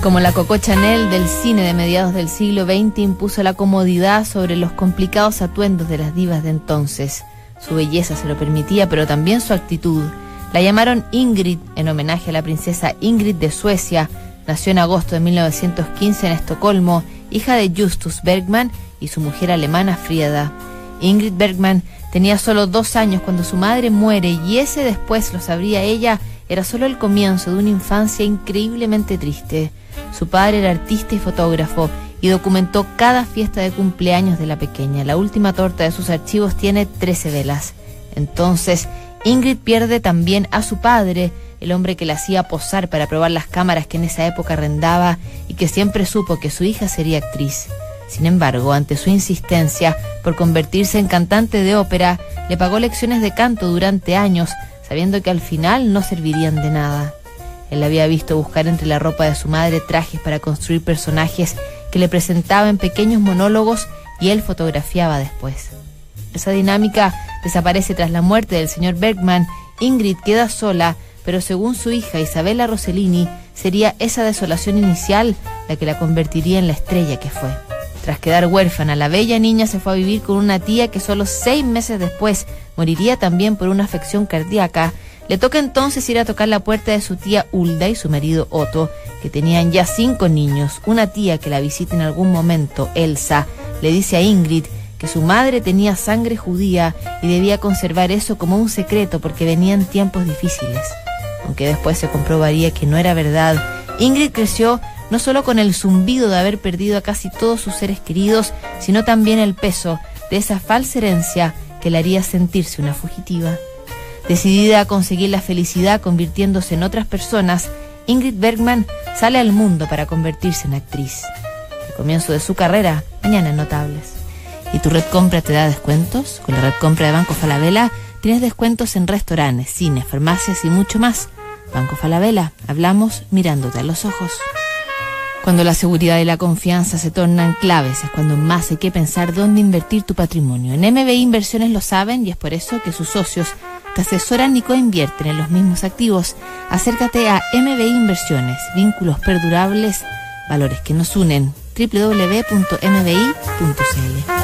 Como la Coco Chanel del cine de mediados del siglo XX, impuso la comodidad sobre los complicados atuendos de las divas de entonces. Su belleza se lo permitía, pero también su actitud. La llamaron Ingrid en homenaje a la princesa Ingrid de Suecia. Nació en agosto de 1915 en Estocolmo, hija de Justus Bergman y su mujer alemana Frieda. Ingrid Bergman tenía solo 2 años cuando su madre muere, y ese, después lo sabría ella, era solo el comienzo de una infancia increíblemente triste. Su padre era artista y fotógrafo y documentó cada fiesta de cumpleaños de la pequeña. La última torta de sus archivos tiene 13 velas. Entonces, Ingrid pierde también a su padre, el hombre que la hacía posar para probar las cámaras que en esa época arrendaba y que siempre supo que su hija sería actriz. Sin embargo, ante su insistencia por convertirse en cantante de ópera, le pagó lecciones de canto durante años, sabiendo que al final no servirían de nada. Él había visto buscar entre la ropa de su madre trajes para construir personajes que le presentaba en pequeños monólogos y él fotografiaba después. Esa dinámica desaparece tras la muerte del señor Bergman. Ingrid queda sola, pero según su hija Isabella Rossellini, sería esa desolación inicial la que la convertiría en la estrella que fue. Tras quedar huérfana, la bella niña se fue a vivir con una tía que solo 6 meses después moriría también por una afección cardíaca. Le toca entonces ir a tocar la puerta de su tía Hulda y su marido Otto, que tenían ya 5 niños. Una tía que la visita en algún momento, Elsa, le dice a Ingrid que su madre tenía sangre judía y debía conservar eso como un secreto porque venían tiempos difíciles. Aunque después se comprobaría que no era verdad, Ingrid creció no solo con el zumbido de haber perdido a casi todos sus seres queridos, sino también el peso de esa falsa herencia que le haría sentirse una fugitiva. Decidida a conseguir la felicidad convirtiéndose en otras personas, Ingrid Bergman sale al mundo para convertirse en actriz. El comienzo de su carrera, Mañanas Notables. ¿Y tu red compra te da descuentos? Con la red compra de Banco Falabella tienes descuentos en restaurantes, cines, farmacias y mucho más. Banco Falabella, hablamos mirándote a los ojos. Cuando la seguridad y la confianza se tornan claves, es cuando más hay que pensar dónde invertir tu patrimonio. En MBI Inversiones lo saben y es por eso que sus socios te asesoran y coinvierten en los mismos activos. Acércate a MBI Inversiones, vínculos perdurables, valores que nos unen. www.mbi.cl